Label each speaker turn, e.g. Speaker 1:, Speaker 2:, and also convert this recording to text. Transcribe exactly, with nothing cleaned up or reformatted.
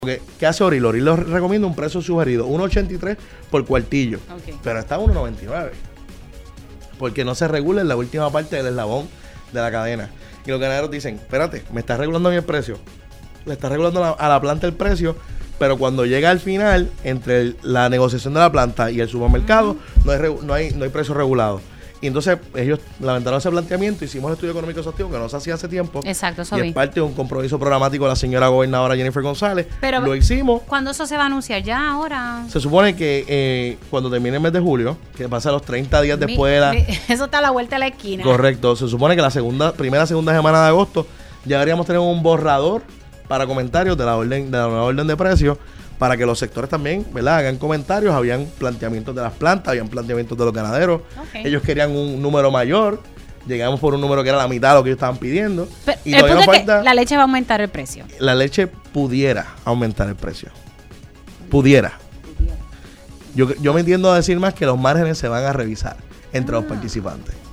Speaker 1: Porque, ¿qué hace Oril? Oril les recomienda un precio sugerido, uno ochenta y tres por cuartillo,
Speaker 2: Okay.
Speaker 1: pero está a uno noventa y nueve. Porque no se regula en la última parte del eslabón de la cadena. Y los ganaderos dicen, espérate, me estás regulando a mí el precio. Le estás regulando a la, a la planta el precio, pero cuando llega al final, entre el- la negociación de la planta y el supermercado, uh-huh. no, hay, regu- no, hay, no hay precio regulado. Y entonces ellos levantaron ese planteamiento, hicimos el estudio económico exhaustivo que no se hacía hace tiempo.
Speaker 2: Exacto, eso
Speaker 1: y
Speaker 2: vi.
Speaker 1: es parte de un compromiso programático de la señora gobernadora Jennifer González.
Speaker 2: Pero,
Speaker 1: lo hicimos.
Speaker 2: ¿cuándo eso se va a anunciar? ¿Ya ahora?
Speaker 1: Se supone que eh, cuando termine el mes de julio, que pasa los treinta días
Speaker 2: Mi,
Speaker 1: después de la...
Speaker 2: mi, eso está a la vuelta de la esquina.
Speaker 1: Correcto. Se supone que la segunda, primera, segunda semana de agosto ya deberíamos tener un borrador para comentarios de la orden de la nueva orden de precios, para que los sectores también, ¿verdad?, hagan comentarios. Habían planteamientos de las plantas, habían planteamientos de los ganaderos.
Speaker 2: Okay.
Speaker 1: Ellos querían un número mayor. Llegamos por un número que era la mitad de lo que ellos estaban pidiendo.
Speaker 2: Pero
Speaker 1: y
Speaker 2: el
Speaker 1: todavía
Speaker 2: punto
Speaker 1: nos
Speaker 2: es que
Speaker 1: falta...
Speaker 2: la leche va a aumentar el precio.
Speaker 1: La leche pudiera aumentar el precio. Pudiera. Yo, yo me entiendo a decir más que los márgenes se van a revisar entre
Speaker 2: Ah.
Speaker 1: los participantes.